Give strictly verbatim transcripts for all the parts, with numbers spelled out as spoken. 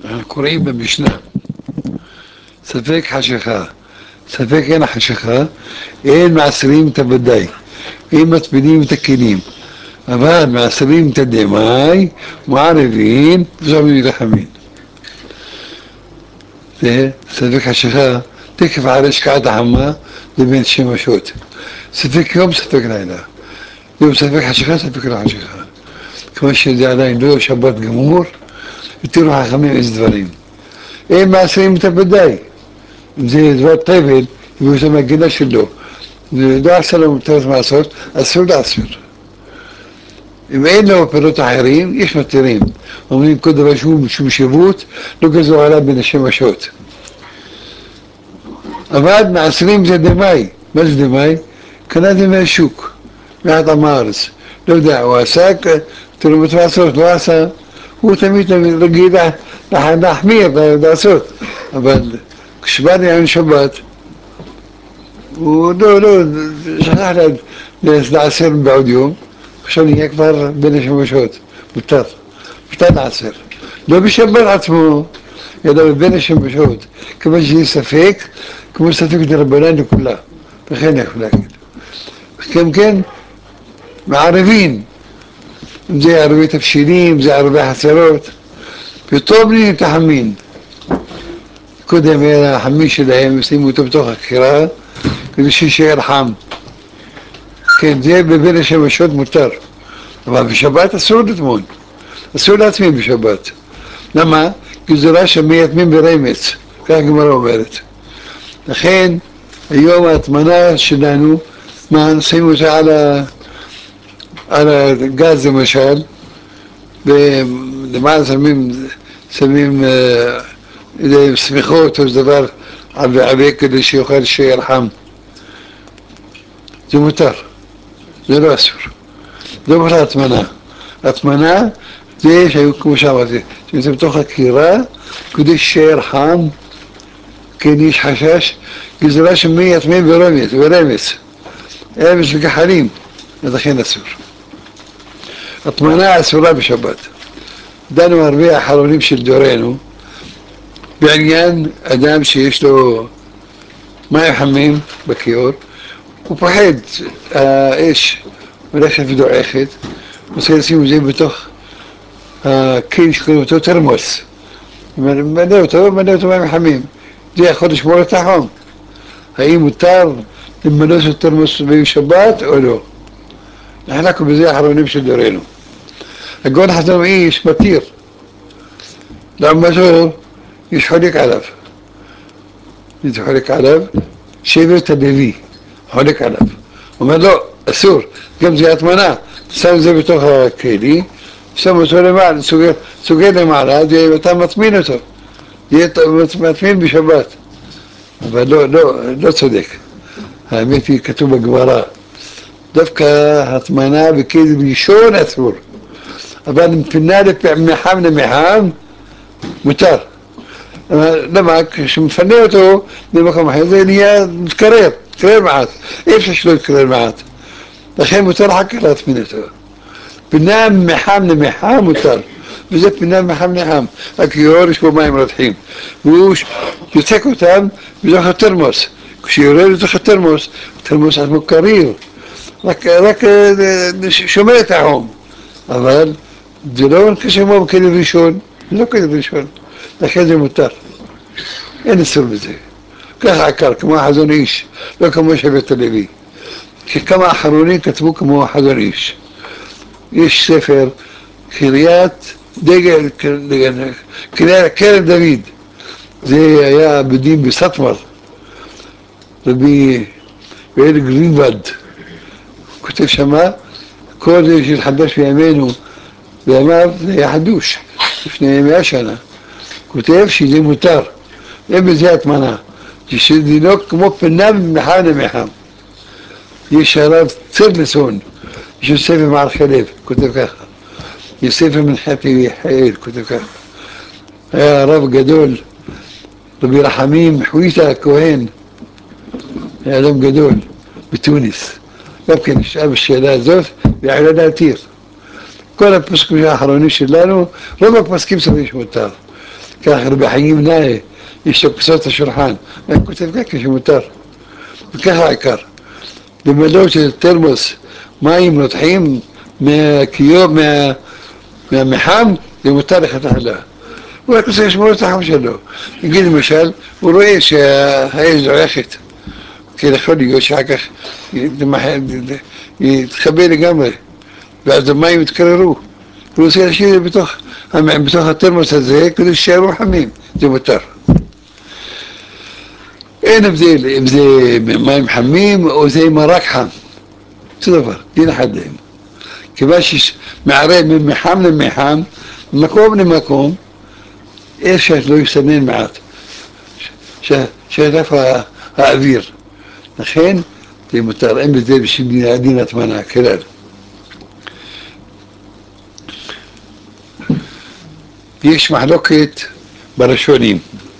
אנחנו קוראים במשנה, ספק חשיכה, ספק אין חשיכה, אין מעשרים את הוודאי, אין מטבילים את הכלים, אבל מעשרים את הדמאי, מערבים, וזורמים לחמין. זה ספק חשיכה, תקף אחרי שקעת החמה, לבין שמשות. ספק יום, ספק לילה. יום ספק חשיכה, ספק לא חשיכה. כמו שזה עדיין לא שבת גמור, ותראו חכמים איזה דברים. הם מעשרים את הוודאי. אם זה דבר טבל, אם זה מהגינה שלו, ולא עשה לו מותרת מעשות, אסור לעשות. אם אין לו פירות אחרים, יש מתירים. אומרים כל דבר שהוא משום שיבות, לא גזרו עליו בין השמשות. אבל מעשרים זה דמאי. מה זה דמאי? קנה זה מהשוק, מאדם הארץ. לא יודע, הוא עשה, תרומות מעשות, לא עשה. הוא תמיד רגיל להחמיר, לעשות. אבל כשבא לעניין שבת, הוא לא, לא, שכח לעשר בעוד יום, עכשיו נהיה כבר בין השמשות, מותר, מותר לעשר. לא בשבת עצמו, אלא בין השמשות, כמו שיש ספק, כמו ספק דרבנן לכולה, וכן יכול להגיד. כן, כן, מערבים, אם זה ערבי תבשילים, אם זה ערבי חצרות, וטוב לי את החמין. קודם היה החמין שלהם, שימו אותו בתוך הקירה, כדי שישאר חם. כן, זה בבין השמשות מותר. אבל בשבת אסור לטמון. אסור להטמין בשבת. למה? כי זה רע שמייטמים ברמץ. כך הגמרא אומרת. לכן, היום ההטמנה שלנו, מה, שמים אותה על, ה, על הגז למשל, ולמעלה שמים, שמים אה, סמיכות או דבר עבה כדי שיוכל להישאר חם. זה מותר, זה לא אסור. זה בכלל הטמנה. הטמנה זה שהיו, כמו שאמרתי, שזה בתוך הקירה, כדי שישאר חם, כן יש חשש, גזרה שמי יטמין ברמץ, ברמץ. רמץ וגחלים, אז לכן אסור. הטמנה אסורה בשבת. דנו הרבה האחרונים של דורנו, בעניין אדם שיש לו מים חמים בכיור, הוא פוחד, האש הולכת ודועכת, הוא רוצה לשים את זה בתוך הכלי שקוראים אותו תרמוס. מלא אותו, מלא אותו מים חמים. זה יכול לשמור את החום. האם מותר למלא את תרמוס בשבת או לא? נחלקנו בזה האחרונים של דורנו. הגאון חסון איש מתיר. לעומתו יש חולק עליו. יש חולק עליו, שבט הלוי, חולק עליו. הוא אומר לא, אסור, גם זה הטמנה, שם את זה בתוך הכלי, שם אותו למעלה, סוגר למעלה, ואתה מטמין אותו, אתה מטמין בשבת. אבל לא, לא, לא צודק. האמת היא, כתוב בגמרא, דווקא הטמנה בכלי ראשון אסור, אבל מפנה מחם למחם, מותר. למה? כשמפנה אותו במקום אחר, זה נהיה מתקרר, מתקרר מעט, אי אפשר שלא יתקרר מעט. לכן מותר אחר כך להטמין אותו. פינה מחם למחם מותר, וזה פינה מחם לחם. הכיור יש בו מים רותחים, והוא יוצק אותם בתוך התרמוס. כשיורד לתוך התרמוס, התרמוס עצמו קריר, רק, רק שומר את החום. אבל זה לא כשמו בכלי ראשון, לא כלי ראשון, לכן זה מותר. אין אסור בזה. ככה עקר, כמו החזון איש, לא כמו שבט הלוי. שכמה אחרונים כתבו כמו החזון איש. יש ספר, קריית דגל, קרן דוד. זה היה בדין בסטמר, רבי ואל גרינוולד. הוא כותב שמה, כל זה שהתחדש בימינו, ואמר, זה היה חדוש, לפני מאה שנה. כותב שזה מותר, אין בזה הטמנה, שזה לא כמו פינה ממחם למחם. יש הרב צרלסון, יש ספר מערכי לב, כותב ככה. יש ספר מנחתי חייל, כותב ככה. היה הרב גדול, רבי רחמים חוויתה הכהן, היה אדם גדול, בתוניס. גם כן נשאל בשאלה הזאת, והעלה להתיר. כל הפסקים האחרונים שלנו, רוב הפסקים סביב שמותר. ככה רבי חיים נאה, יש לו כוסות השולחן, והם כותב ככה שמותר, וככה העיקר. במלוא של תרמוס מים נותחים מהקיום, מה, מהמחם, זה מותר לכתחילה. הוא רק רוצה לשמור את החם שלו. נגיד למשל, הוא רואה שהאש דועכת, כי יכול להיות שאחר כך יתחבא לגמרי, ואז המים יתקררו. הוא רוצה להשאיר את זה בתוך, בתוך התרמוס הזה, כדי שישארו חמים, זה מותר. אין הבדל אם זה מים חמים או זה מרק חם, זה דבר, דין אחד להם. כיוון שמערב ממחם למחם, ממקום למקום, אפשר לא יסנן מעט, שידף האוויר. לכן זה מותר, אין בזה בשביל דין הטמנה, כלל. יש מחלוקת בראשונים.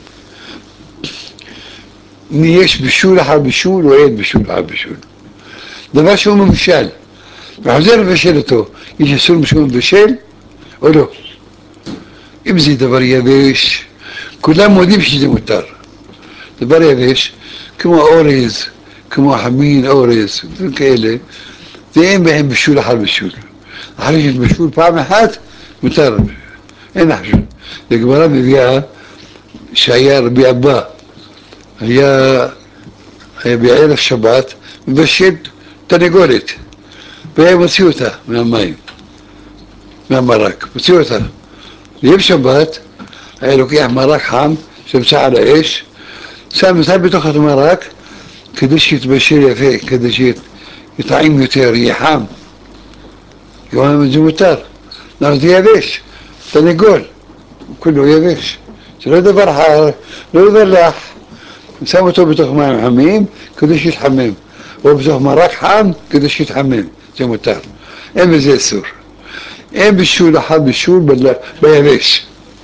יש בישול אחר בישול או אין בישול אחר בישול. דבר שהוא מבשל, וחוזר לבשל אותו, יש אסור משהו מבשל או לא? אם זה דבר יבש, כולם מודים שזה מותר. דבר יבש, כמו אורז, כמו חמין, אורז, וכאלה, זה אין בהם בישול אחר בישול. אחרי שיש בישול פעם אחת, מותר. אין חשוב. הגמרא מביאה שהיה רבי אבא, היה, היה בערב שבת, מבשל תרנגולת, והיה מוציא אותה מהמים, מהמרק, מוציא אותה. ביום שבת היה לוקח מרק חם, שמצא על האש, שם אותה בתוך המרק, כדי שיתבשל יפה, כדי שיטעים יותר, יהיה חם. זה מותר, למה זה יבש, תרנגול, כולו יבש. זה לא דבר חר, לא דבר לח. שם אותו בתוך מים חמים כדי שיתחמם, או בתוך מרק חם כדי שיתחמם, זה מותר. אין בזה אסור. אין בישול אחד בישול ביבש.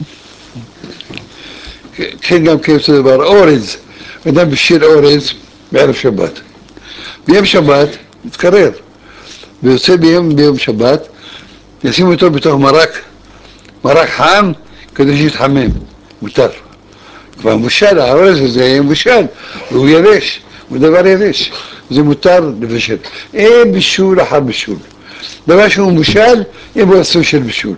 כן גם כאותו דבר, אורז, אדם בישל אורז בערב שבת. ביום שבת מתקרר, ויוצא ביום, ביום שבת, ישים אותו בתוך מרק, מרק חם כדי שיתחמם, מותר. כבר מושל, האורז הזה יהיה מושל, והוא יבש, הוא דבר יבש, זה מותר לבשל. אין בישול אחר בישול. דבר שהוא מושל, אין בו אסור של בישול.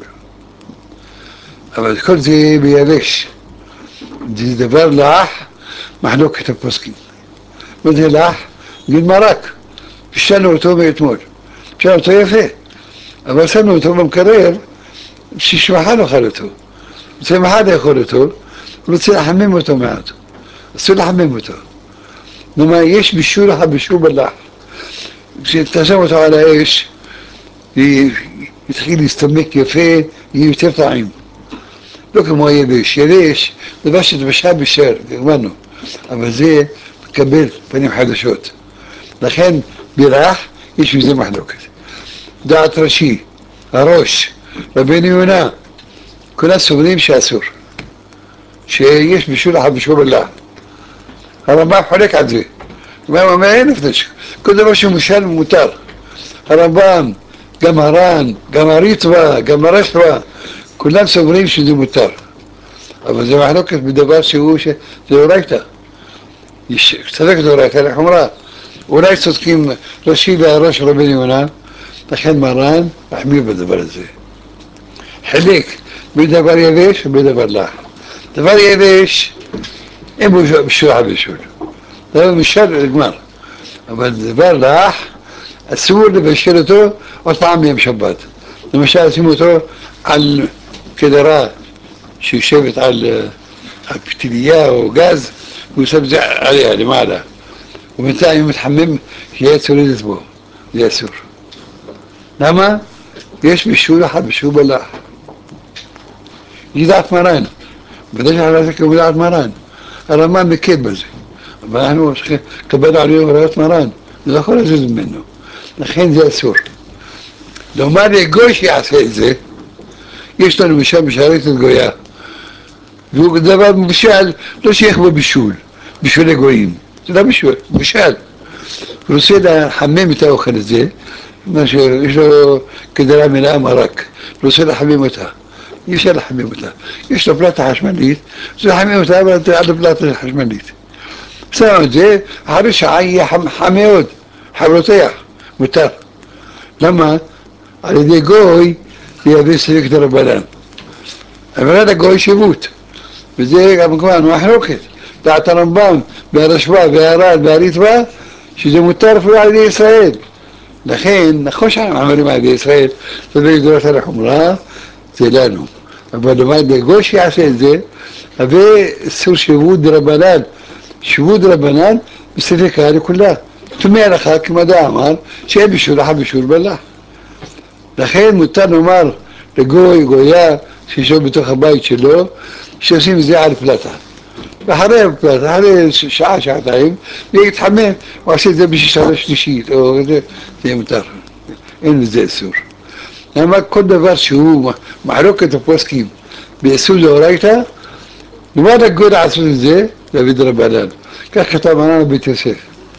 אבל כל זה ביבש. זה דבר לח, מחלוקת הפוסקים. מה זה לח? גיל מרק. בישלנו אותו מאתמול. בישלנו אותו יפה. אבל שמנו אותו במקרר, ששמחה נאכל אותו. שמחה לאכול אותו, הוא רוצה לחמם אותו מעט. אסור לחמם אותו. כלומר, יש בישול אחר בישול בלח. כשתשם אותו על האש, יתחיל להסתמק יפה, יהיה יותר טעים. לא כמו יבש, יבש, דבר שתבשל בשל, גרמנו, אבל זה מקבל פנים חדשות. לכן בלח יש בזה מחלוקת. דעת ראשי, הראש, רבנו יונה, כולם סוברים שאסור, שיש בישול אחר בישול בלח. הרמב"ם חולק על זה, הוא אומר אין הפרש, כל דבר שמושל מותר. הרמב"ם, גם הר"ן, גם הריטב"א, גם הרשב"א, כולם סוברים שזה מותר, אבל זה מחלוקת בדבר שהוא, זה אורייתא, צדקת אורייתא לחומרה, אולי צודקים ראשי והראש רבנו יונה, לכן מרן מחמיר בדבר הזה. חלק בדבר יבש ובדבר לח. דבר יבש אין בו בישול אחר בישול, דבר משל נגמר, אבל דבר לח אסור לבשל אותו עוד פעם ביום שבת. למשל שימו אותו על קדרה שיושבת על, על פתיליה או גז, והוא שם את זה עליה למעלה, ובינתיים הוא מתחמם שיהיה צולדת בו, זה אסור. למה? יש בישול אחד בישול בלח. היא דעת מרן, בדרך כלל זה כמו דעת מרן, הרמב"ם מקד בזה, אבל אנחנו קבל עלינו הוראות מרן, זה לא יכול לזוז ממנו, לכן זה אסור. לומר לגוי שיעשה את זה, יש לנו משם בשערית גויה, והוא דבר מבשל, לא שייך בו בישול, בישול לגויים, זה לא בישול, בישל. הוא רוצה לחמם את האוכל הזה, יש לו כדרה מלאה מרק, הוא רוצה לחמם אותה, אי אפשר לחמם אותה. יש לו פלטה חשמלית, זה לחמם אותה, אבל אתה על הפלטה חשמלית. שמו את זה, אחרי שעה יהיה חם מאוד, חם מותר. למה? על ידי גוי יביא ספק דרבנן. אבל עד הגוי שיבוט. וזה גם כמובן מחלוקת. דעת הרמב"ם, והרשב"א, והר"ד, והריטב"א, שזה מותר אפילו על ידי ישראל. לכן, נכון שאנחנו אומרים על ידי ישראל, זה לא ידורת על החומרה, זה לנו. אבל למעט גוי שיעשה את זה, ואסור שיבוט דרבנן. שיבוט דרבנן, בספקה לכולה. תומי הלכה, כמדע אמר, שאין בישול אחת בישול בלח. לכן מותר לומר לגוי, גויה, שישוב בתוך הבית שלו, שעושים את זה על פלטה. ואחרי הפלטה, אחרי שעה, שעתיים, להתחמם, הוא עושה את זה בשישה שלישית, או זה, זה מותר. אין לזה אסור. למה כל דבר שהוא מחלוקת הפוסקים באיסור דאורייתא, למען הגוי לעשות את זה, דוד רבנן. כך כתב מרן בבית יוסף.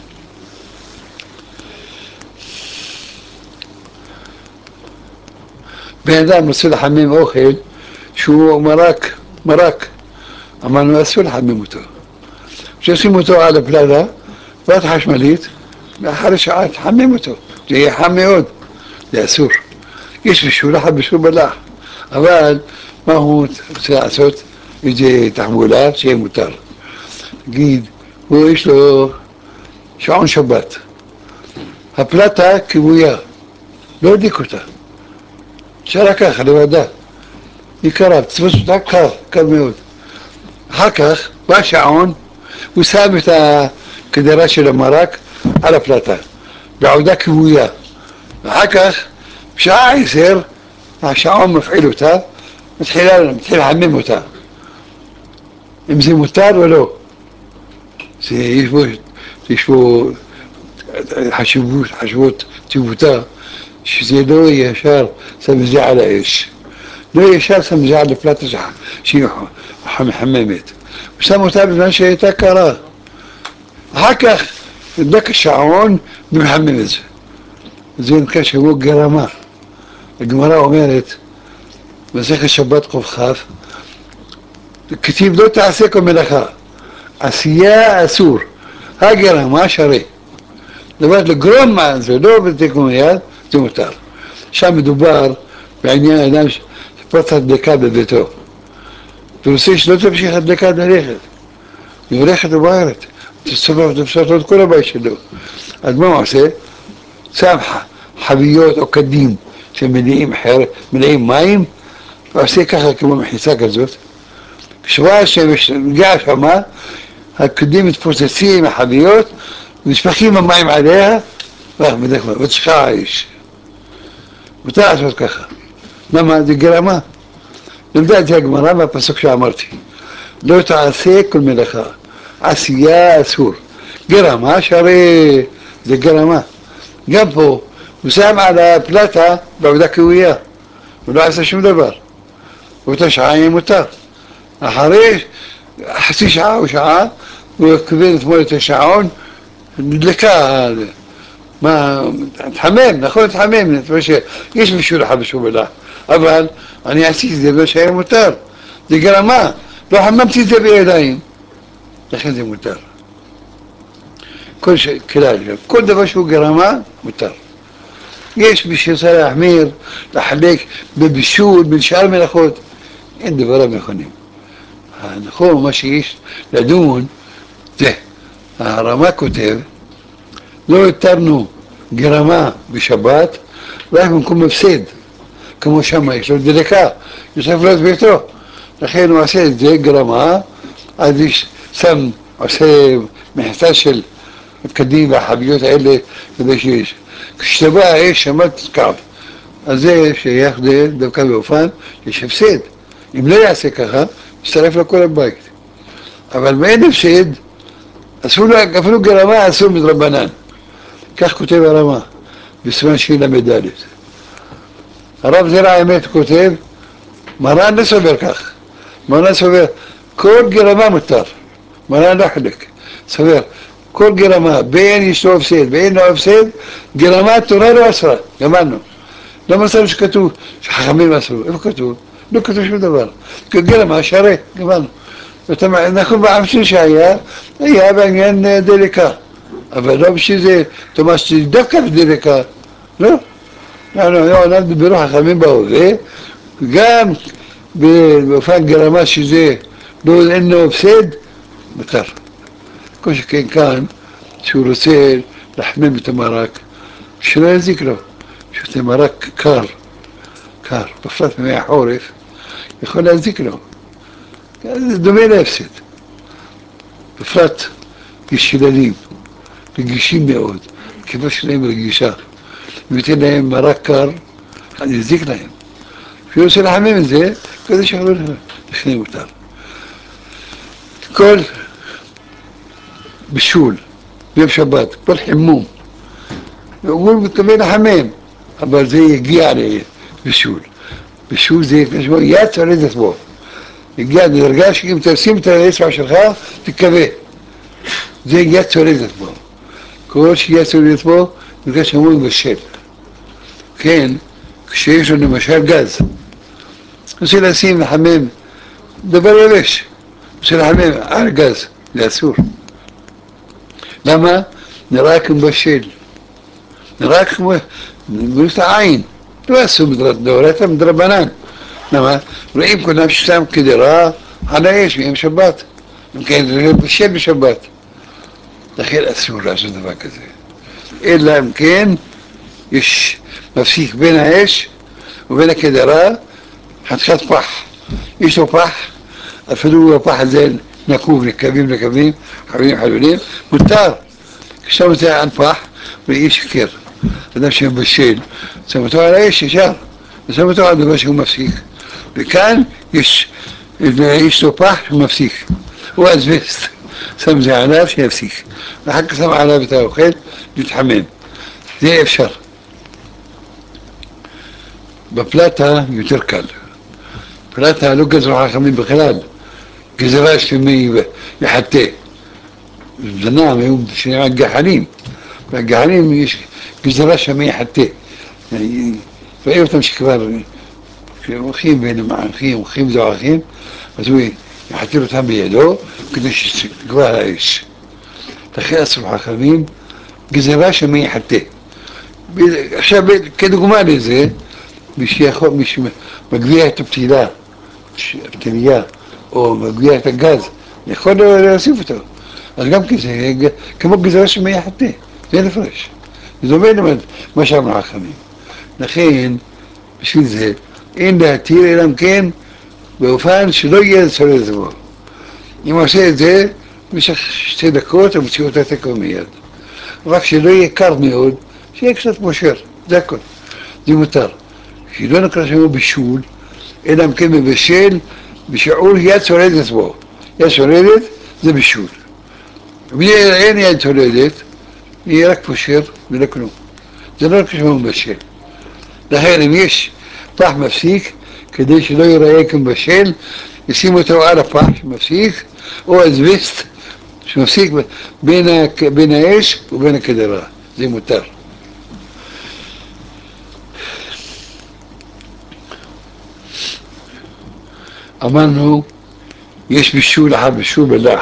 בן אדם רוצה לחמם אוכל שהוא מרק, מרק, אמרנו אסור לחמם אותו. כשעושים אותו על הפלטה, פלטה חשמלית, ואחרי שעה תחמם אותו, זה יהיה חם מאוד, זה אסור. יש בישול אחד בישול בלח, אבל מה הוא רוצה לעשות? איזה תחבולה שיהיה מותר. תגיד, הוא יש לו שעון שבת, הפלטה כבויה, לא הדליק אותה. שרה ככה, לבדה. היא קרה, תפוס אותה קר, קר מאוד. אחר כך, בא שעון, הוא שם את הכדרה של המרק על הפלטה, בעודה כבויה. ואחר כך, בשעה עשר, השעון מפעיל אותה, מתחיל, מתחיל לחמם אותה. אם זה מותר או לא. זה, יש בו, יש בו חשיבות, חשיבות טיבותה, שזה לא ישר שם זה על האש. לא ישר שם זה על הפלטה שהיא מחממת. הוא שם אותה בזמן שהייתה קרה. אחר כך נדלק השעון ומחמם את זה. זה נקרא שהוא גרמה. הגמרא אומרת, מסכת שבת כ"כ, כתיב לא תעשה כל מלאכה, עשייה אסור, הגרמה שרי. דבר לגרום מה זה, לא בתיקון מיד, זה מותר. שם מדובר בעניין אדם שפרץ הדלקה בביתו. ורוצה שלא תמשיך הדלקה ללכת. היא הולכת ובוערת, תסובב תפסות את כל הבית שלו. אז מה הוא עושה? שם חביות או קדים שמלאים מלאים מים, ועושה ככה כמו מחיצה כזאת. כשבא שמגיע שמה, הקדים מתפוצצים, החביות, ונשפכים המים עליה, ותשקע האש. מותר לעשות ככה. למה? זה גרמה. למדה את זה הגמרא והפסוק שאמרתי. לא תעשה כל מלאכה, עשייה אסור. גרמה, שהרי זה גרמה. גם פה, הוא שם על הפלטה בעבודה קוויה. הוא לא עשה שום דבר. באותה שעה יהיה מותר. אחרי חצי שעה או שעה, הוא כיוון אתמול את השעון, נדלקה, מה, תחמם, נכון, תחמם, יש מישהו לך בשביל בלח, אבל אני עשיתי את זה ולא שהיה מותר, זה גרמה, לא חממתי את זה בידיים, לכן זה מותר. כל, ש... כלל, כל דבר שהוא גרמה, מותר. יש מי שרצה להחמיר, לחלק בבישול, בין שאר מלאכות, אין דבריו נכונים. הנכון, מה שיש לדון, זה, הרמ"א כותב, לא התרנו גרמה בשבת, רק במקום מפסד, כמו שם יש לו דלקה, יוסף לא את ביתו, לכן הוא עושה את זה גרמה, אז יש שם, עושה מחיצה של קדים והחביות האלה, כדי שיש. כשתבוא האש שמעת קו, אז זה שייך דווקא באופן, יש הפסד. אם לא יעשה ככה, יצטרף לכל הבית. אבל מאין הפסד, אפילו גרמה אסור מדרבנן. כך כותב הרמ"א, בסימן ש"ל. הרב זרע האמת כותב, מרן לא סובר כך. מרן סובר, כל גרמה מותר. מרן לא חלק. סובר, כל גרמה, בין יש לו הפסד, בין לא הפסד, גרמה תורה לא אסרה. גמרנו. לא מצאנו שכתוב שחכמים אסרו. איפה כתוב? לא כתוב שום דבר. גלם, השערי, גמרנו. אנחנו בעם שהיה, היה בעניין דליקה. אבל לא בשביל זה, תאמר שדווקא בדליקה, לא. אנחנו דיברו חכמים בהווה, גם באופן גרמה שזה לא, אין לו הפסד, מותר. כל שכן כאן, שהוא רוצה לחמם את המרק, שלא יזיק לו, שזה מרק קר, קר, בפרט בימי החורף, יכול להזיק לו. זה דומה להפסד. בפרט יש ילדים, רגישים מאוד, כיפה שלהם רגישה. אם ייתן להם מרק קר, אז יזיק להם. כשהוא רוצה לחמם את זה, כזה שיכולו לכנם אותם. כל בישול, ביום שבת, כל חימום, הוא מתכוון לחמם, אבל זה יגיע לבישול. בישול זה יד צולדת בו. יגיע לדרגה שאם תשים את האצבע שלך, תקווה. זה יד צולדת בו. כל שיד צולדת בו, נקרא שאמור בשל. כן, כשיש לנו למשל גז, רוצה לשים לחמם דבר יבש, רוצה לחמם על גז, זה אסור. למה? נראה כמו בשל. נראה כמו, נגוס לעין, לא אסור מדרבנן, מדרבנן. למה? רואים כולם ששם כדירה על האש ביום שבת. אם כן, זה בשל בשבת. לכן אסור לעשות דבר כזה. אלא אם כן, יש מפסיק בין האש ובין הכדירה, חתיכת פח. יש לו פח, אפילו הפח הזה נקוב לקווים לקווים, חלולים חלולים, מותר. כשם את זה על פח, ואי שקר. אדם שמבשל, שם אותו על האש ישר, ושם אותו על דבר שהוא מפסיק. וכאן יש, יש לו פח שהוא מפסיק. הוא אזבסט, שם זה עליו שיפסיק. ואחר כך שם עליו את האוכל, להתחמם. זה אפשר. בפלטה יותר קל. פלטה לא גזרו חכמים בכלל. גזרה שמי יחטא. זנם היו שנראה גחלים. והגחלים יש גזרה שמי יחטא. ראי אותם שכבר הולכים בין המערכים, הולכים זועכים, אז הוא יחטא אותם בידו כדי שתגבר האש. לכן אסור חכמים, גזרה שמי יחטא. עכשיו כדוגמה לזה, מי שיכול, מי שמגביה את הפתילה, הפתיליה, או מגביה את הגז, יכול להוסיף אותו. אז גם כזה, כמו גזרה שמי יחטא, זה נפרש. זה דומה למה שאמרו חכמים. לכן, בשביל זה, אין להתיר אלא אם כן, באופן שלא יהיה צולל זבו. אם הוא עושה את זה, במשך שתי דקות, הוא מוציא אותה תקו מיד. רק שלא יהיה קר מאוד, שיהיה קצת מושר, זה הכל. זה מותר. שלא נקרא שמו בישול, אלא אם כן מבשל, בשיעור יד צולדת בו. יד צולדת זה בישול. אם אין יד צולדת, יהיה רק פושר ולא כלום. זה לא נקרא שמו מבשל. לכן אם יש פח מפסיק, כדי שלא ייראה כמבשל, ישים אותו על הפח שמפסיק, או אזבסט שמפסיק בין, בין האש ובין הכדרה. זה מותר. אמרנו, יש בישול אחר בישול בלח.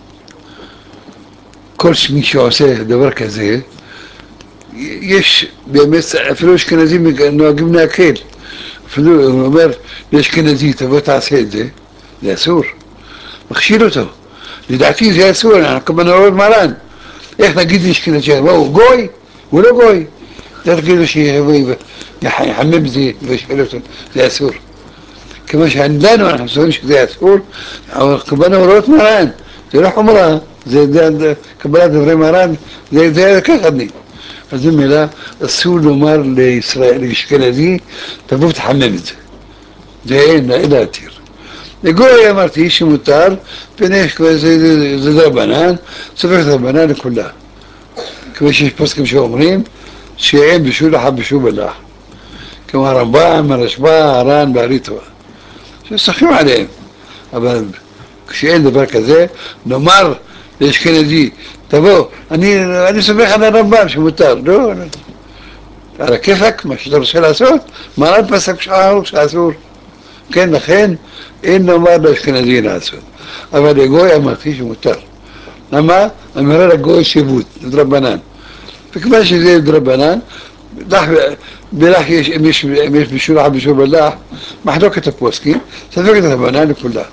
כל מי שעושה דבר כזה, יש באמת, אפילו אשכנזים נוהגים להקל. אפילו הוא אומר לאשכנזי, תבוא תעשה את זה, זה אסור. מכשיל אותו. לדעתי זה אסור, אנחנו כמובן רואים מרן. איך נגיד לאשכנזי, הוא גוי? הוא לא גוי. זה תגידו שיחמם זה וישאל אותו, זה אסור. כמו שלנו אנחנו סוברים שזה אסור, אבל כמובן הוראות מרן, זה לא חומרה, זה קבלת דברי מרן, זה ככה דין. אז זו מילה, אסור לומר לישראל, לאשכנזי, תבוא ותחמם את זה. זה אין, אין להתיר. לגוי אמרתי שמותר, זה דרבנן, סופר דרבנן לכולה. כמו שיש פוסקים שאומרים, שאין בישול אחר בישול בלח. כמו הרמב"ם, הרשב"א, הר"ן והריטב"א. שסוחים עליהם. אבל כשאין דבר כזה, נאמר לאשכנזי, תבוא, אני, אני סומך על הרמב"ם שמותר, לא, על הכיפק, מה שאתה רוצה לעשות, מרן פסק שאסור, כן, לכן אין לומר לאשכנזי לעשות. אבל לגוי אמרתי שמותר. למה? אמרה לגוי שיבוט, דרבנן. וכיוון שזה דרבנן, בלח יש, אם יש, אם יש בישול אחד בישול בלח, מחלוקת הפוסקים, ספק את הרבנן לכולה.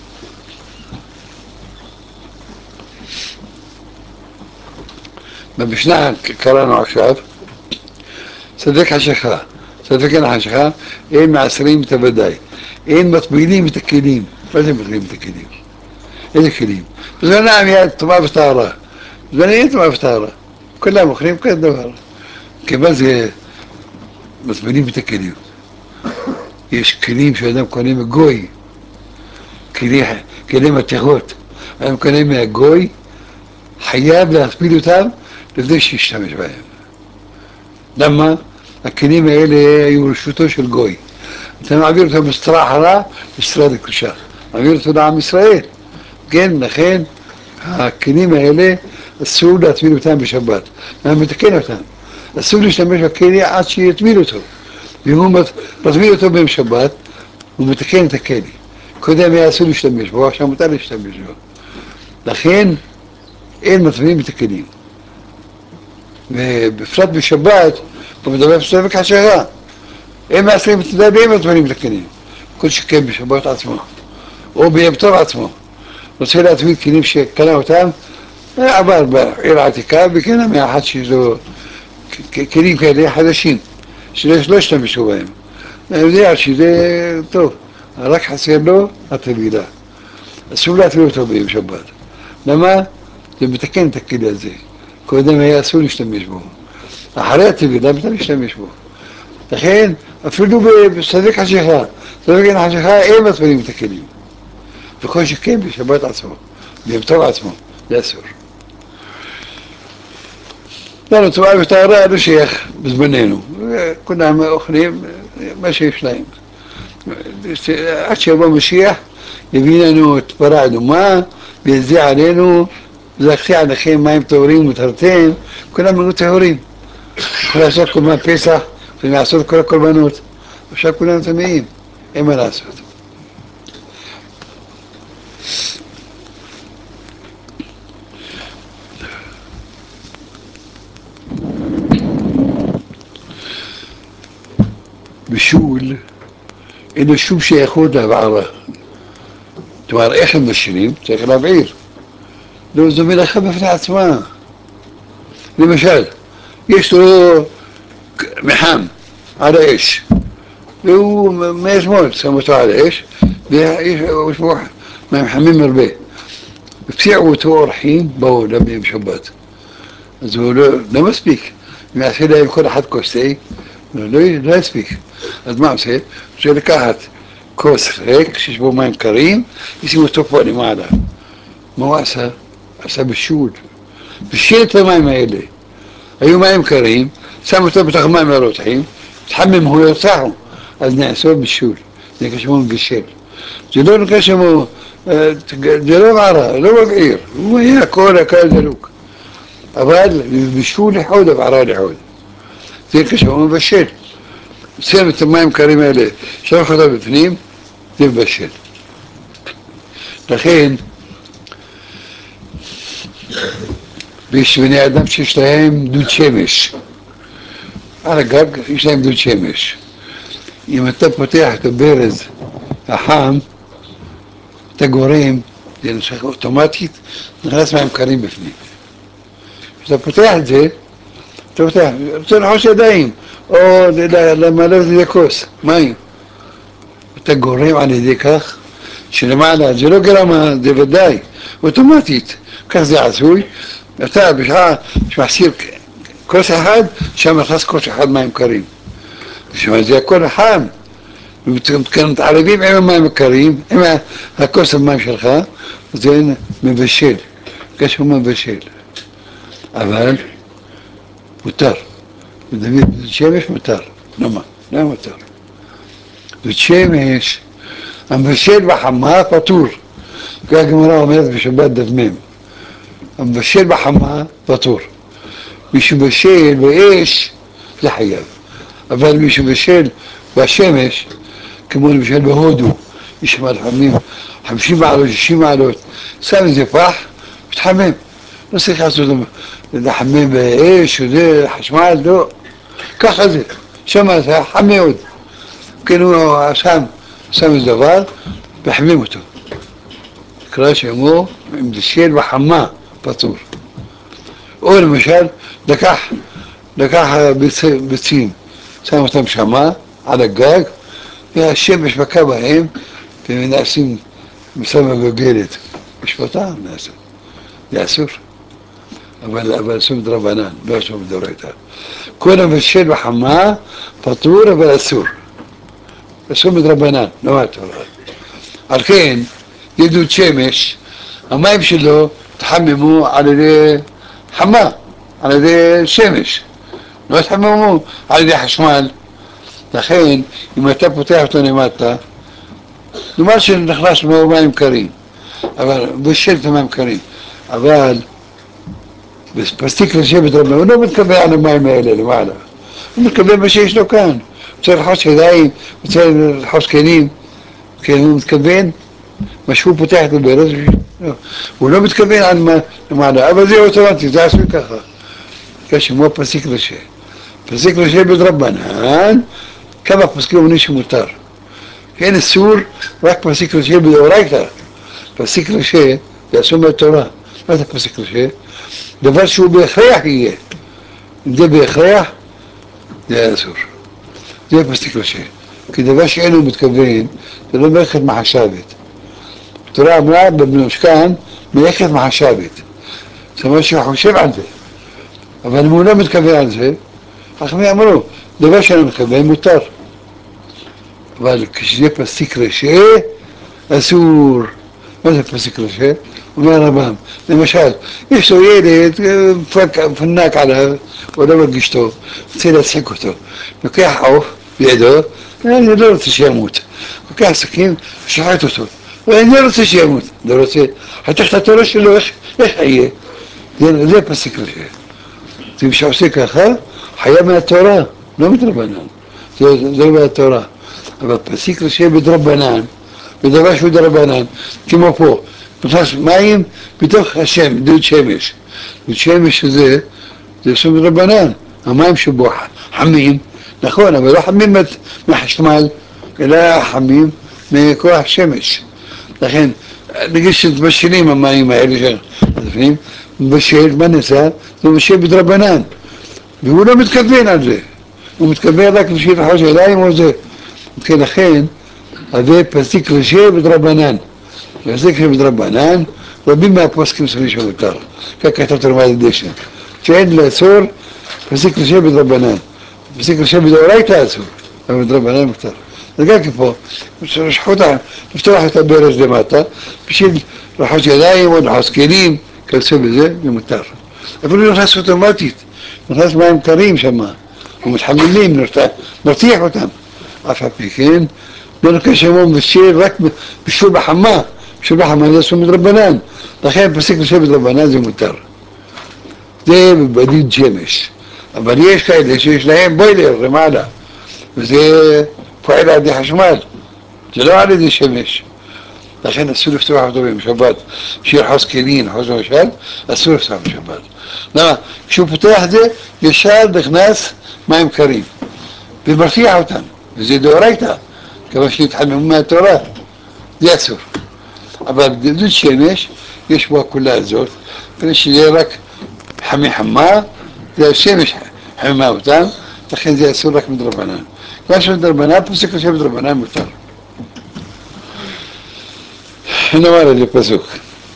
במשנה קראנו עכשיו, סדק חשיכה, סדק אין חשיכה, אין מעשרים את הוודאי, אין מטבילים את הכלים. מה זה מטבילים את הכלים? איזה כלים? בזמנה מיד טומאה וטהרה, בזמנה אין טומאה וטהרה, כולם אוכלים כל דבר. כיוון זה מטבילים את הכלים. יש כלים שאדם קונה מגוי, כלי מתכות, אדם קונה מהגוי, חייב להטביל אותם לפני שישתמש בהם. למה? הכלים האלה היו רשותו של גוי. אתה מעביר אותו בסתרה חרה, בסתרה לקדושה. מעביר אותו לעם ישראל. כן, לכן הכלים האלה אסור להטביל אותם בשבת. אני מתקן אותם. אסור להשתמש בכלי עד שיטביל אותו. ואם הוא מטביל אותו בשבת, הוא מתקן את הכלי. קודם היה אסור להשתמש בו, עכשיו מותר להשתמש בו. לכן אין מטבילים את הכלים. ובפרט בשבת, הוא מדבר בספק חשיכה. הם מעשרים את זה והם מטבילים את הכלים. כל שכן בשבת עצמו, או ביום טוב עצמו. רוצה להטביל כלים שקנה אותם, עבר בעיר העתיקה, וקנה מאחד שזו כלים כאלה חדשים, שלא השתמשו בהם. אני יודע שזה טוב, רק חסר לו הטבילה. אסור להטביל אותו ביום שבת. למה? זה מתקן את הכלי הזה. קודם היה אסור להשתמש בו. אחרי הטבילה מותר להשתמש בו. לכן, אפילו בסדק חשיכה, סדק אין חשיכה, אין מטבילים את הכלים. וכל שכן בשבת עצמו, ביום טוב עצמו, זה אסור. לנו טומאה וטהרה לא שייך בזמננו, כולם אוכלים מה שיש להם. עד שיבוא משיח, יביא לנו את פרה אדומה, ויזע עלינו, זכתי עליכם מים טהורים וטהרתם, כולם היו טהורים. יכולים לעשות קורבן פסח, יכולים לעשות כל הקורבנות, עכשיו כולם טמאים, אין מה לעשות. בישול, אין לו שום שייכות להבערה. כלומר, איך הם משנים? צריך להבעיר. לא, זו מלאכה בפני עצמה. למשל, יש לו מחם על האש, והוא מאתמול שם אותו על האש, ויש בו מחמים הרבה. הפציעו אותו אורחים, באו ביום שבת. אז הוא לא, לא מספיק. אם יעשה להם כל אחד כוס תה, לא, לא יספיק. אז מה עושה? רוצה לקחת כוס ריק, שיש בו מים קרים, ישים אותו פה למעלה. מה הוא עשה? עשה בישול. בישל את המים האלה. היו מים קרים, שם אותו בתוך מים הרותחים, התחמם הוא ירצחו, אז נעשו בישול. זה כשמו בישל. זה לא נקרא שמו, זה לא בערה, לא מבעיר. הוא היה הכל, הכל דלוק. אבל בישול לחוד, הבערה לחוד. זה כשמו מבשל. שם את המים הקרים האלה, שלח אותה בפנים, זה מבשל. לכן, יש בני אדם שיש להם דוד שמש. על הגג יש להם דוד שמש. אם אתה פותח את הברז החם, אתה גורם, זה נשך אוטומטית, נכנס מים קרים בפנים. כשאתה פותח את זה, אתה פותח, רוצה לחוש ידיים, או למלא את זה כוס, מים. אתה גורם על ידי כך, שלמעלה, זה לא גרמה, זה ודאי, אוטומטית, כך זה עשוי, אתה בשעה שמחסיר כוס אחד, שם נכנס כוס אחד מים קרים. זאת זה הכל חם, ומתערבים עם המים הקרים, עם הכוס המים שלך, זה מבשל, כשהוא מבשל. אבל מותר, ודוד שמש מותר, למה? למה מותר? דוד שמש, המבשל בחמה פטור, כך הגמרא אומרת בשבת דף-מם, המבשל בחמה פטור, מי שבשל באש זה חייב, אבל מי שבשל בשמש, כמו למשל בהודו, יש שם לפעמים חמישים מעלות, שישים מעלות, שם איזה פח, מתחמם. לא צריך לעשות לחמם באש, או זה, חשמל, לא. ככה זה, שם זה חם מאוד. כן, הוא שם, שם איזה דבר, מחמם אותו. נקרא שמו, עם דשן וחמה, פטור. או למשל, לקח, לקח ביצים, שם אותם שמה, על הגג, והשמש מכה בהם, ונעשים מסמה גוגלת. משפטה נעשה. זה אסור. אבל, אבל אסור מדרבנן, לא אסור מדאורייתא. כל המבשל בחמה, פטור, אבל אסור. אסור מדרבנן, לא מהתורה. על כן, ידוד שמש, המים שלו תחממו על ידי חמה, על ידי שמש. לא תחממו על ידי חשמל. לכן, אם אתה פותח אותו למטה, נאמר שנכנס בו מים קרים, אבל בשל את המים קרים, אבל פסטיק לשבת רבה, הוא לא מתכוון על המים האלה למעלה, הוא מתכוון מה שיש לו כאן, הוא צריך לחוש ידיים, הוא צריך לחוש כלים, כן, הוא מתכוון מה שהוא פותח את הברז, הוא לא מתכוון על למעלה, אבל זה אוטומטי, זה עשוי ככה, כשמו פסטיק לשבת, פסטיק לשבת רבנן, כמה פסקים אומרים שמותר. כן, אסור רק פסיק רשע בדאורייתא. פסיק רשע זה אסור מהתורה. מה זה פסיק רשע? דבר שהוא בהכרח יהיה. אם זה בהכרח, זה אסור. זה פסיק רשע. כי דבר שאינו מתכוון, זה לא מלאכת מחשבת. התורה אמרה במשכן, מלאכת מחשבת. זה מה שהוא חושב על זה. אבל אם הוא לא מתכוון על זה, חכמים אמרו, דבר שאינו מתכוון מותר. אבל כשזה פסיק רשע, אסור. מה זה פסיק רשע? אומר הרמב"ם, למשל, יש לו ילד, פנק עליו, הוא לא מרגיש טוב, רוצה להצחיק אותו. לוקח עוף בידו, אני לא רוצה שימות. לוקח סכין, שוחט אותו. אני לא רוצה שימות, לא רוצה. חתך את התורה שלו, איך יהיה? זה, זה פסיק רשע. זה שעושה ככה, חיה מהתורה, לא מתרבנן. זה, זה לא מהתורה. אבל פסיק רשע בדרבנן, בדבר שהוא דרבנן, כמו פה, נכנס מים בתוך השם, דוד שמש. דוד שמש הזה, זה סוג דרבנן, המים שבו חמים, נכון, אבל לא חמים מהחשמל, אלא חמים מכוח שמש. לכן, נגיד שמבשלים המים האלה שלפנים, מבשל, מה נעשה? זה מבשל בדרבנן, והוא לא מתכוון על זה, הוא מתכוון רק בשביל לחוש ידיים או זה. כן, לכן, זה פסיק רשע בדרבנן. פסיק רשע בדרבנן, רבים מהפוסקים סביב שמותר. כך כתב תרמ"א דשן. שאין לאסור פסיק רשע בדרבנן. פסיק רשע בדאורייתא אסור, אבל בדרבנן מותר. זה גם כפה, לפתוח את הברז למטה, בשביל לחוש ידיים או לחוש כלים, כלצו בזה, זה מותר. אבל הוא נכנס אוטומטית, נכנס מים קרים שמה, ומתחממים, נרתיח אותם. אף על פי כן, לא נקרא שמו מבשל רק בשביל בחמה, בשביל בחמה זה אסור מדרבנן, לכן פסיק רשע בדרבנן זה מותר. זה בדיד שמש, אבל יש כאלה שיש להם בוילר למעלה, וזה פועל על ידי חשמל, זה לא על ידי שמש, לכן אסור לפתוח אותו בשבת, שירחוס כלים, חוס למשל, אסור לפתוח בשבת. למה? כשהוא פותח את זה, ישר נכנס מים קרים, ומרתיח אותם. וזה דאורייתא, כמה שהתחממו מהתורה, זה אסור. אבל בדוד שמש, יש בו הכולה הזאת, כדי שיהיה רק חמי חמה, זה השמש חממה אותם, לכן זה אסור רק מדרבנן. מה שמדרבנן, פסוק רשע בדרבנן מותר. נאמר על זה פסוק.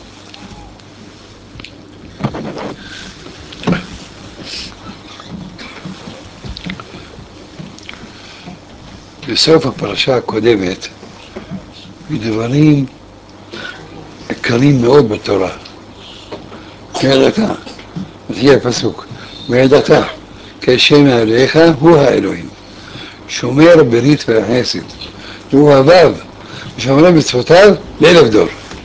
בסוף הפרשה הקודמת, מדברים יקרים מאוד בתורה. וידעת, מתחיל הפסוק, וידעת, כי השם האלוהיך הוא האלוהים, שומר ברית והחסד, והוא אוהביו, ושומרי מצוותיו לאלף דור.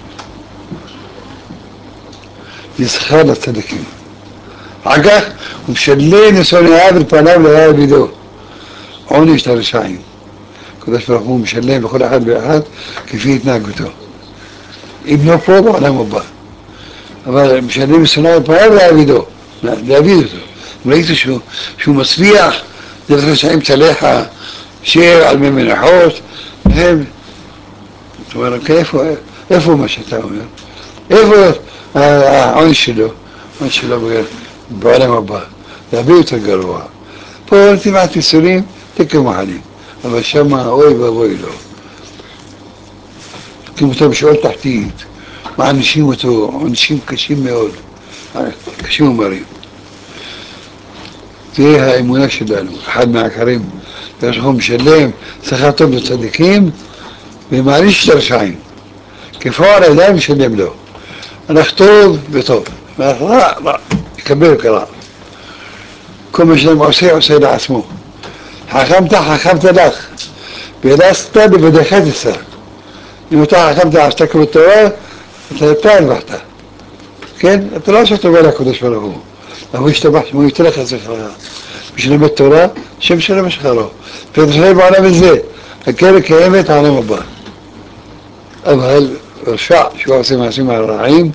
ישכר לצדיקים. אחר כך הוא משלה לשונאיו ופניו לרעה בידו. עונש לרשעים. הקדוש ברוך הוא משלם לכל אחד ואחד כפי התנהגותו. אם לא פה בעולם הבא. אבל משלם מסוים פעם להעבידו, להעביד אותו. ראיתי שהוא, שהוא מצליח, דרך רשעים צלחה, שיר על מי מנחות, והם, זאת אומרת, איפה, איפה מה שאתה אומר? איפה העונש שלו? העונש שלו בעולם הבא, להביא יותר גרוע. פה נטיבת ייסורים, תקר מחלים, אבל שמה אוי ואבוי לו. כי אותו בשאול תחתית, מענישים אותו, עונשים קשים מאוד, קשים ומרים. זה האמונה שלנו, אחד מהעקרים, אנחנו משלם שכר טוב לצדיקים ומעניש את הרשעים. כפועל הידיים משלם לו. אנחנו טוב וטוב, ואנחנו רע, רע, יקבל כרע. כל מה שאדם עושה, עושה לעצמו. חכמת, חכמת לך, והרסת לבדך תסע. אם אתה חכמת, עשתה כמו תורה, אתה אתה הלבחת. כן? אתה לא עושה טובה לקדוש ברוך הוא. אבל ישתבח שמו יותר לך זכרה. מי שלמד תורה, שם שלם שכרו. ותשאר בעולם הזה, הקרן קיימת העולם הבא. אבל רשע שהוא עושה מעשים הרעים,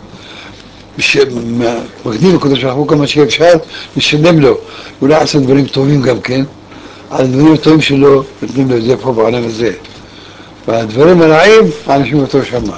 מקדים לקדוש ברוך הוא כמה שאפשר, לשלם לו. אולי עשה דברים טובים גם כן, על הדברים הטובים שלו, נותנים לו את זה פה בעולם הזה. והדברים הרעים, האנשים אותו שמה.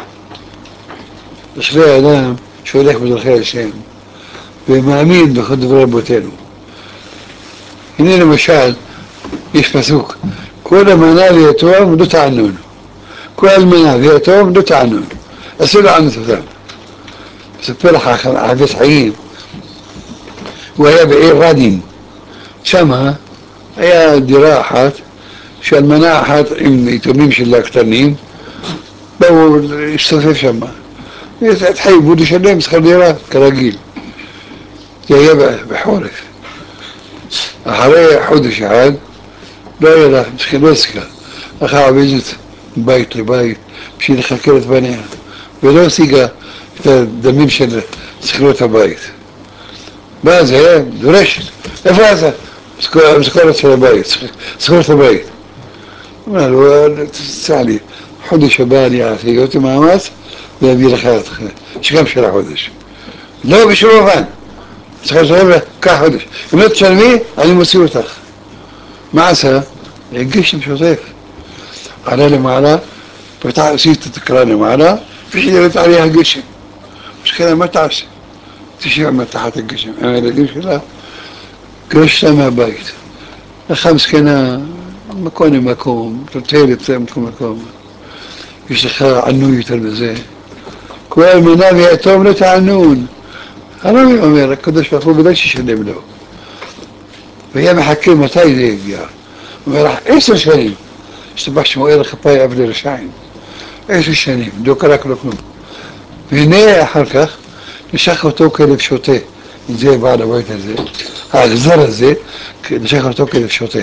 אשרי האדם שהולך בדרכי השם, ומאמין בכל דברי רבותינו. הנה למשל, יש פסוק, כל המנה ויתום לא תענון. כל המנה ויתום לא תענון. אסור לענות אותם. מספר לך חפץ חיים, הוא היה בעיר רדין. שמה היה דירה אחת, שאלמנה אחת עם יתומים שלה קטנים, באו להסתופף שמה. התחייבו לשלם שכר דירה כרגיל. זה היה בחורף. אחרי חודש אחד, לא היה לה, לא הסכה. אחר עובדת בית לבית, בשביל לחקר את בניה, ולא השיגה את הדמים של שכירות הבית. ואז היה דורשת, איפה אתה? משכורת של הבית, שכירות הבית. אמר לו, תצא לי, חודש הבא אני אעשה יותר מאמץ, להביא לך אותך, שגם של החודש. לא בשום אופן. צריך לשלם לה, קח חודש. אם לא תשלמי, אני מוציא אותך. מה עשה? הגיש בשוטף. עלה למעלה, פתח, עשית את התקרה למעלה, ושילמת עליה הגשם. משכנה, מה תעשה? תשאיר מתחת הגשם. עם הילדים שלה, גרשתה מהבית. הלכה מסכנה, מקום למקום, תטלת מקום למקום. יש לך ענוי יותר מזה. כל אלמנה ויתום לא תענון. הרבי אומר, הקדוש ברוך הוא בוודאי שישלם לו. והיה מחכה מתי זה יגיע. הוא אומר, עשר שנים. השתבח שמו ערך כפי אב לרשעים. עשר שנים, לא קרה כלום כלום. והנה אחר כך, נשך אותו כלב שוטה. זה בעל הבית הזה. האכזר הזה, נשך אותו כלב שוטה.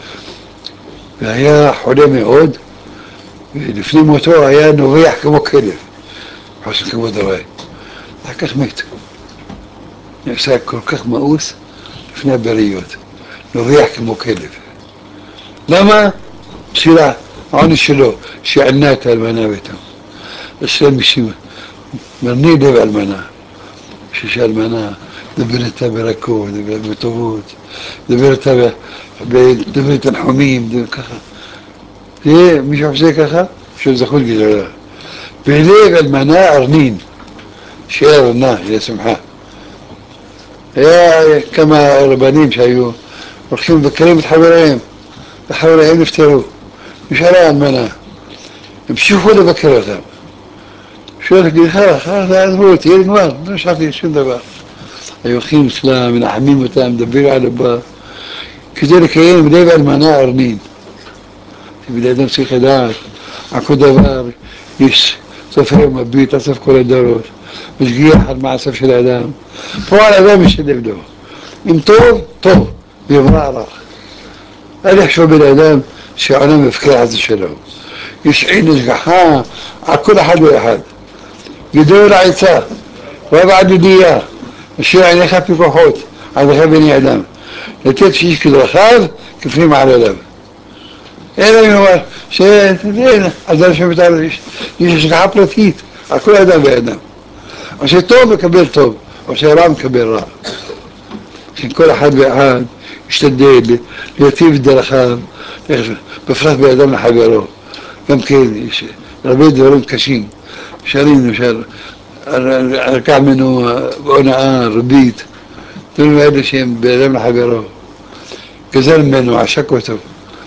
והיה חולה מאוד, ולפני מותו היה נובח כמו כלב. חושב כמו דווי. אחר כך מת. נעשה כל כך מאוס לפני הבריות. נובח כמו כלב. למה? בשביל העונש שלו, שענה את האלמנה ביתו. השם בשביל מרני לב אלמנה. בשביל שהאלמנה דבר איתה ברכות, דבר בטובות, דבר איתה בדברי תנחומים, דבר ככה. זה, מי שעושה ככה, שהוא זכות גדולה. ולב אלמנה ארנין, שיהיה ארנה, יהיה שמחה. היה כמה רבנים שהיו הולכים לבקרים את חבריהם, וחבריהם נפטרו. נשארה אלמנה, המשיכו לבקר אותם. שואל, תגיד לך, תעזבו אותי, יהיה נגמר, לא נשארתי שום דבר. היו הולכים אצלה, מנחמים אותם, מדברים על הבא, כדי לקיים לב אלמנה ארנין. בני אדם צריך לדעת, על כל דבר יש סופר מביט, אסף כל הדורות, משגיח על מעשיו של האדם. פה על האדם משלב לו. אם טוב, טוב, ואם רע, רע. אל יחשוב בן אדם שהעולם מפקח על זה שלו. יש עין השגחה על כל אחד ואחד. גדול העצה, רב עדודיה, אשר עיניך פיקוחות, עליך בני אדם. לתת שיש כדרכיו כפני מעלליו. אלא אם אומר, שהנה, אדם שמתאר, יש השגחה פרטית, על כל אדם ואדם. או שטוב מקבל טוב, או שרע מקבל רע. כל אחד ואחד ישתדל להיטיב דרכיו, בפרט באדם לחברו. גם כן, יש הרבה דברים קשים, שרים למשל, לקח ממנו הונאה, ריבית, דברים האלה שהם באדם לחברו. גזל ממנו, עשק אותו.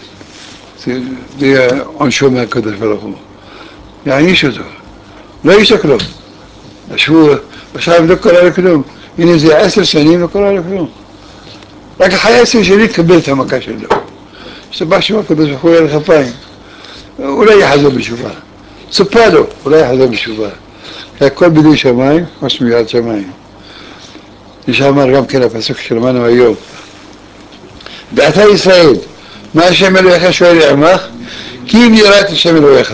זה עונשו מהקדוש ברוך הוא. יעניש אותו, לא ישק לו. ישבו, עכשיו לא קרה לו כלום. הנה זה עשר שנים לא קרה לו כלום. רק אחרי עשר שנים קבל את המכה שלו. שבא שוב הקדוש ברוך הוא יהיה לכפיים. אולי יחזור בתשובה. סופר לו, אולי יחזור בתשובה. הכל בידי שמיים, כמו שמירת שמיים. יש אמר גם כן הפסוק שלמדנו היום. ואתה ישראל, מה השם אלוהיך שואל לעמך? כי אם יראת השם אלוהיך.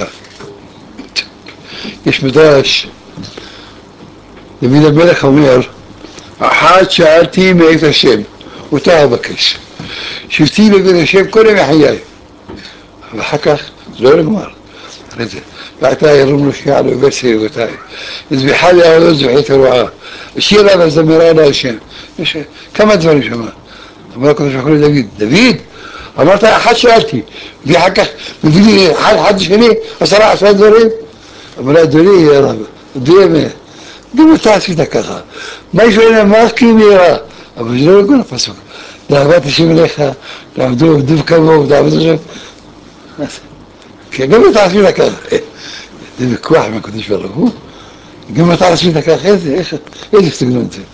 יש מדרש, דוד המלך אומר, אחת שאלתי מאת השם, אותה אבקש. שבתי בבית השם כל ימי חיי. ואחר כך זה לא נגמר. ואתה ירום לו שקיעה לו בית סביבותיי. הזביחה לעלות זבחית הרועה. השירה והזמרה להשם. יש כמה דברים שמה. אמר הקדוש ברוך הוא לדוד, דוד, אמרת אחת שאלתי, ואחר כך מביא לי אחד אחד שני, עשרה עשרה דברים. אמר אדוני יא רב, אדוני מה, גם אתה עשית ככה. מה שואל אמר כי מהירה, אבל זה לא נגון הפסוק. לאהבת השם אליך, לעבדו עבדו כמוהו, לעבדו השם. כי גם אתה עשית ככה. זה ויכוח עם הקדוש ברוך הוא. גם אתה עשית ככה, איזה, איזה סגנון זה.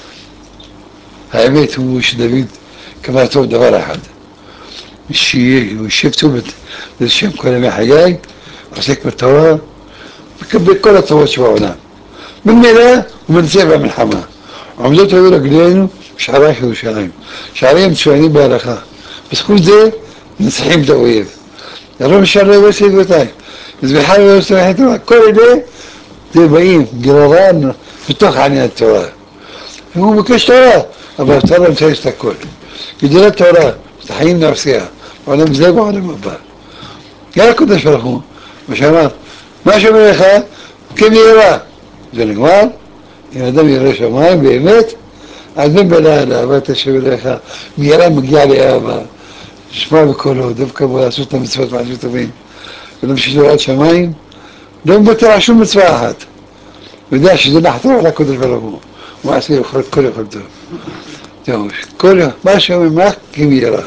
האמת הוא שדוד קבע טוב דבר אחד. שהוא יושב טוב לשם כל ימי חיי, עוסק בתורה, מקבל כל הטובות שבעולם. ממילא הוא מנצח במלחמה. עומדות היו רגלינו שערי ירושלים. שערים מצוינים בהלכה. בזכות זה מנצחים את האויב. ירום שערי לא סביבותיי. הזביחה לא סביבותיי תורה. כל אלה זה באים, גררן בתוך עניין התורה. והוא מבקש תורה, אבל התורה מצייס את הכל. גדולת תורה, את החיים נעשייה. בעולם זה בעולם הבא. יאללה הקדוש ברוך הוא, מה שאמר, מה שאומר לך, כן יראה. זה נגמר, אם אדם יראה שמיים באמת, אז בין בלילה, אהבת השם אליך, מיראה מגיע לאהבה, לשמוע בקולו, דווקא בו לעשות את המצוות מעשים טובים. אדם שיש לו יראת שמיים, לא מוותר על שום מצווה אחת. הוא יודע שזה נחתו על הקדוש ברוך הוא, הוא עשה יכול כל יכולתו. זהו, כל מה שאומר מה, כן יראה.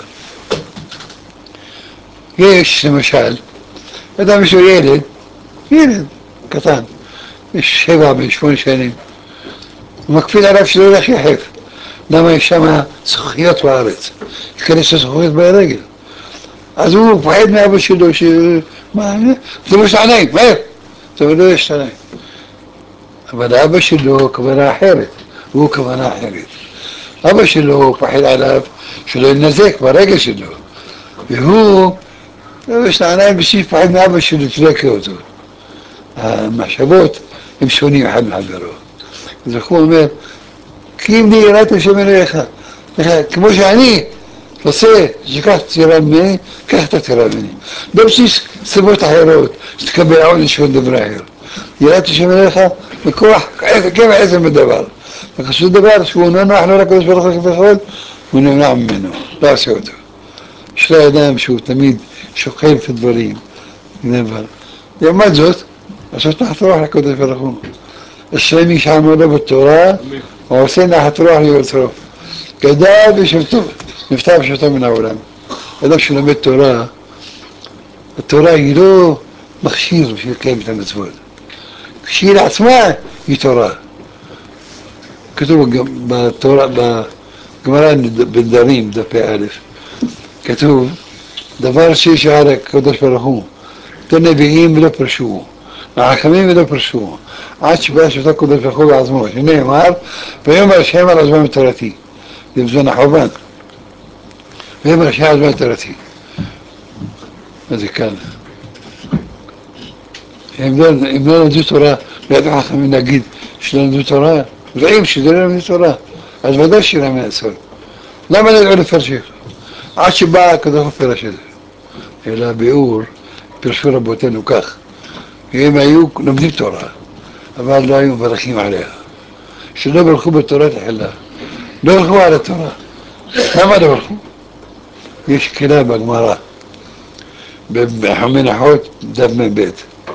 יש למשל, אדם יש לו ילד, ילד קטן, יש שבע בן שמונה שנים, הוא מקפיד עליו שלא ילך יחף. למה יש שם זכוכיות בארץ? יכנס לזכוכיות ברגל. אז הוא פחד מאבא שלו, ש... מה, זה לא שעניים, מהר. זה לא יש שעניים. אבל האבא שלו כוונה אחרת, הוא כוונה אחרת. אבא שלו פחד עליו שלא ינזק ברגל שלו. והוא, יש לעניים בשביל פחד מאבא שלו, תלקה אותו. המחשבות הם שונים אחד מחברו. אז הוא אומר, כי אם לי יראת השם אליך, כמו שאני רוצה שכך תירא ממני, כך אתה תירא ממני. לא בסיס סיבות אחרות, שתקבל עונש של דבר אחר. יראת השם אליך, בכוח, כמה איזה מדבר. וחשוב דבר שהוא לא נוח לו לקדוש ברוך הוא כביכול, הוא נמנע ממנו, לא עושה אותו. יש לו אדם שהוא תמיד שוקל את הדברים, נבל. לעומת זאת, לעשות נחת רוח לקדוש ברוך הוא. אשרי מי שעמדו בתורה, הוא עושה נחת רוח ליוצרו. גדל בשבטו, נפטר בשבטו מן העולם. אדם שלומד תורה, התורה היא לא מכשיר בשביל לקיים את המצוות. כשהיא לעצמה היא תורה. כתוב בתורה, בגמרא בנדרים, דפי א', כתוב, דבר שיש על הקדוש ברוך הוא, את הנביאים ולא פרשו, החכמים ולא פרשו, עד שבא שבטו הקדוש ברוך הוא בעצמו, שנאמר, ויאמר השם על עזבם את תורתי, זה בזמן החורבן, ויאמר השם על עזבם את תורתי. מה זה כאן? אם לא למדו תורה, וידעו חכמים להגיד שלא למדו תורה, יודעים שזה לא למדו תורה, אז ודאי שלא מהסוד. למה לא ידעו לפרש? עד שבא הקדוש ברוך הוא פרש את זה. אלא ביאור, פרשו רבותינו כך, הם היו לומדים תורה, אבל לא היו מברכים עליה. שלא ברכו בתורה תחילה, לא ברכו על התורה. למה לא ברכו? יש קהילה בגמרא, בחמי נחות, דף מב'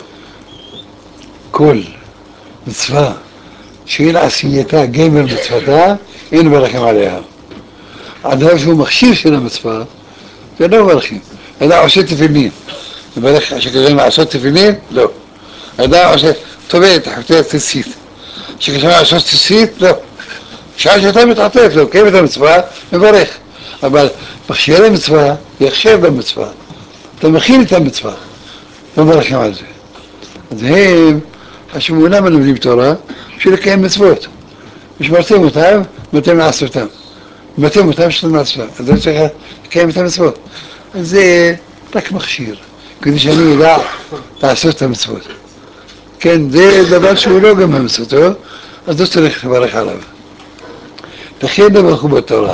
כל מצווה שאין עשייתה גמר מצוותה, אין מברכים עליה. הדבר שהוא מכשיר של המצווה, זה לא מברכים. אדם עושה תפילין, מברך שכדאי לעשות תפילין? לא. אדם עושה, טובה, תחפתי תסית. שכדאי לעשות תסית? לא. שעה שאתה מתעטף, לא, קיים את המצווה, מברך. אבל מכשיר המצווה, יחשב במצווה. אתה מכין את המצווה, לא מברכים על זה. אז הם, חשבו למה לומדים תורה, בשביל לקיים מצוות. ושמרתם אותם, מרתם לעשותם. מרתם אותם, שאתם לעשותם. אז אני צריך לקיים את המצוות. אז זה רק מכשיר, כדי שאני ידע לעשות את המצוות. כן, זה דבר שהוא לא גם במצוותו, אז לא צריך לברך עליו. לכן לא ברכו בתורה.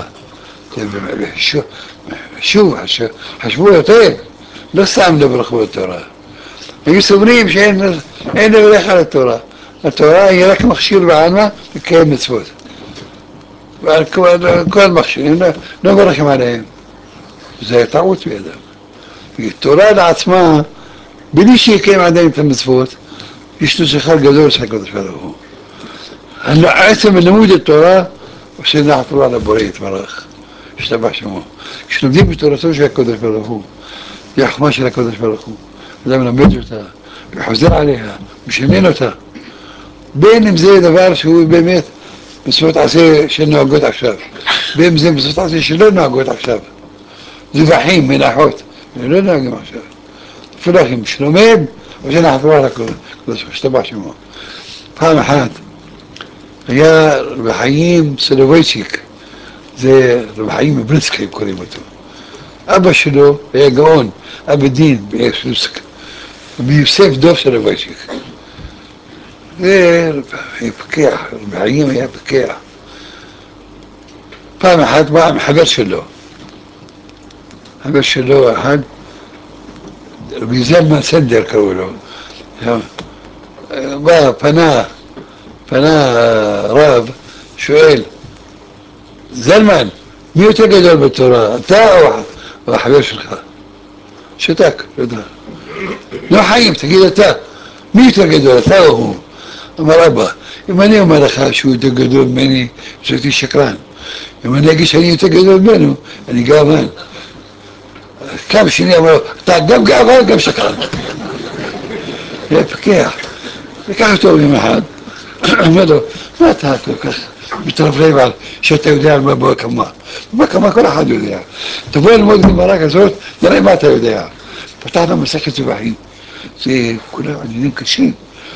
שוב, חשבו יותר, לא סתם לא ברכו בתורה. היו סוברים שאין לברך על התורה. התורה היא רק מכשיר בעלמא לקיים מצוות. ועל כל מכשירים לא מברכים עליהם. זה טעות בידם. תורה לעצמה, בלי שיקיים עדיין את המצוות, יש לו שכר גדול של הקדוש ברוך הוא. עצם לימוד התורה, עושה נחת רוח לבורא יתברך, ישתבח שמו. כשלומדים בתורתו של הקדוש ברוך הוא, זה החוכמה של הקדוש ברוך הוא. אדם מלמד אותה, וחוזר עליה, משנן אותה. בין אם זה דבר שהוא באמת מצוות עשה שנוהגות עכשיו, בין אם זה מצוות עשה שלא נוהגות עכשיו. זבחים, מנחות, ולא נוהגים עכשיו. אפילו לכם, שלומד, עושה נחת רוח לקדוש, ישתבח שמו. פעם אחת, היה רב חיים סולובייצ'יק, זה רב חיים מבריסקי קוראים אותו. אבא שלו היה גאון, אבא דין ביוסק, ביוסף דוב סולובייצ'יק. זה פקח, רב חיים היה פקח. פעם אחת בא עם חבר שלו, חבר שלו אחד, רבי זלמן סנדר קראו לו, בא, פנה, פנה רב, שואל, זלמן, מי יותר גדול בתורה, אתה או החבר שלך? שתק, לא יודע. לא חיים, תגיד אתה, מי יותר גדול, אתה או הוא? אמר אבא, אם אני אומר לך שהוא יותר גדול ממני, שאני שקרן. אם אני אגיד שאני יותר גדול ממנו, אני גאוון. כמה שני אמר לו, אתה גם גאוון, גם שקרן. זה פקח. לקח אותו יום אחד, אמר לו, מה אתה כל כך מתרברב על שאתה יודע על מה בקמה? בקמה כל אחד יודע. תבוא ללמוד גמרא כזאת, נראה מה אתה יודע. פתחת מסכת זבחים. זה כולם עניינים קשים.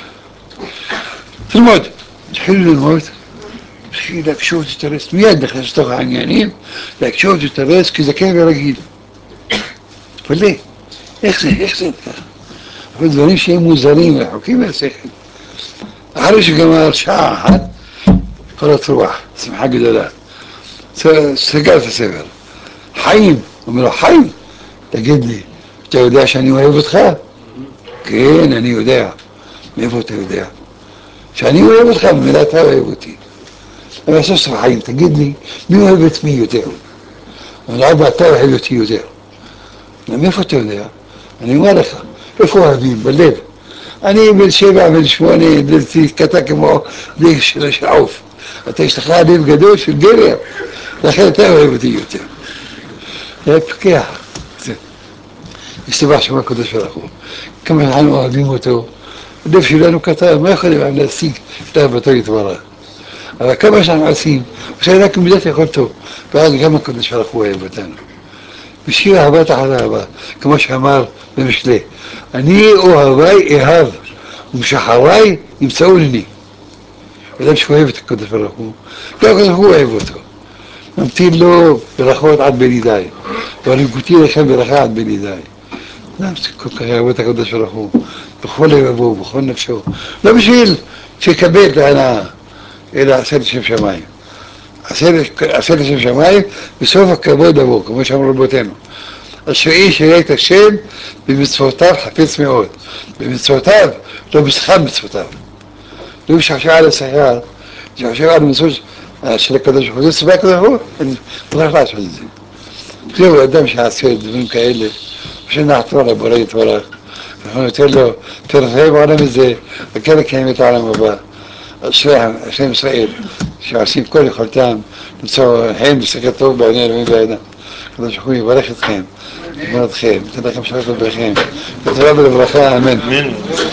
תלמוד, תחילו ללמוד, תחילו להקשות ותרס, מיד נכנס לתוך העניינים, להקשות ותרס, כי זה כן ורגיל. תפלא, איך זה, איך זה ככה? אבל דברים שהם מוזרים, רחוקים מהשכל. אחרי שגמר שעה אחת, קורת רוח, שמחה גדולה. סגר את הספר. חיים, אומר לו, חיים, תגיד לי, אתה יודע שאני אוהב אותך? כן, אני יודע. מאיפה אתה יודע? שאני אוהב אותך, במילה אתה אוהב אותי. אבל סוף סוף חיים, תגיד לי, מי אוהב את מי יותר? אבל אבא, אתה אוהב אותי יותר. מאיפה אתה יודע? אני אומר לך, איפה אוהבים? בלב. אני בן שבע, בן שמונה, דלתי קטע כמו דג של השעוף. אתה יש לך לב גדול של גבר, לכן אתה אוהב אותי יותר. זה פקח. ישתבח שמו הקדוש ברוך הוא. כמה אנחנו אוהבים אותו. הלב שלנו קטן, מה יכולים להשיג את אהבתו יתברך? אבל כמה שאנחנו עושים, עושה רק מידת יכולתו, ואז גם הקדוש ברוך הוא אוהב אותנו. בשיר אהבת אחת אהבה, כמו שאמר במשלי, אני אוהבי אהב, ומשחריי ימצאו לי. אדם שאוהב את הקדוש ברוך הוא, גם הקדוש ברוך הוא אוהב אותו. ממתין לו ברכות עד בנידי, והרגותי לכם ברכה עד בנידי. אדם שכל כך אוהב את הקדוש ברוך הוא, בכל לבבו, בכל נפשו, לא בשביל שיקבל את ההנאה, אלא עשה לשם שמיים. עשה לשם שמיים, בסוף הכבוד עבור, כמו שאמרו רבותינו. השביעי שיראה את השם במצוותיו חפץ מאוד. במצוותיו, לא בשכר מצוותיו. לא משחשב על השכר, שחשב על המצוות של הקדוש ברוך הוא. זה סביבה הקדוש ברוך הוא, אני מוכרח לעשות את זה. זהו אדם שעשה דברים כאלה, שנחתור לבורא יתברך. אנחנו ניתן לו, תרחב בעולם הזה, וכן לקיים את העולם הבא. אשרי השם ישראל, שעושים כל יכולתם למצוא חן ושכל טוב בעיני אלוהים ואדם. הקדוש ברוך הוא יברך אתכם, יברך אתכם, ייתן לכם שעות לברכם, ותודה ולברכה, אמן.